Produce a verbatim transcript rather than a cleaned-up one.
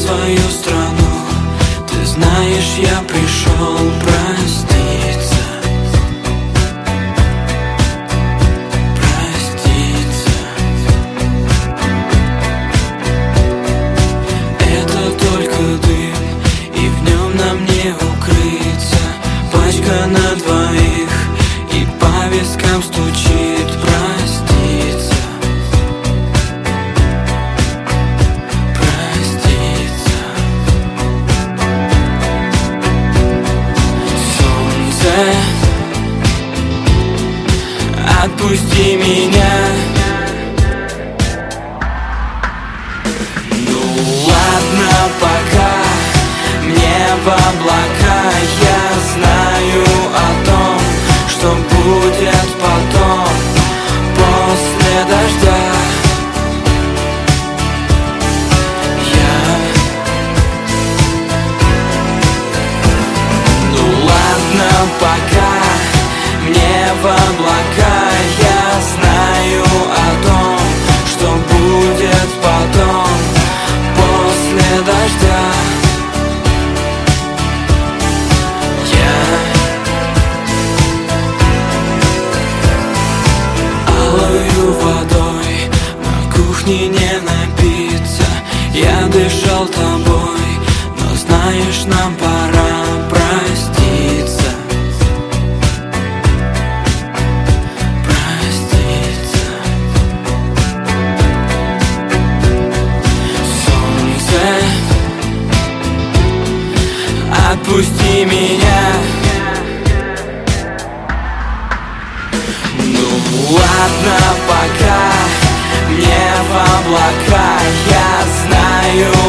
свою страну. Ты знаешь, я пришел проститься. Проститься. Это только дым, и в нем нам не укрыться. Пачка на двоих, и по вискам стучит проститься. Проститься. Солнце, отпусти меня. Ну ладно, пока мне в облака. Я знаю о том, что будет потом, после дождя. Я... Ну ладно, пока мне в облака. Я знаю о том, что будет потом, после дождя. Водой на кухне не напиться. Я дышал тобой, но знаешь, нам пора проститься. Проститься. Солнце, отпусти меня. Ладно, пока мне в облака. Я знаю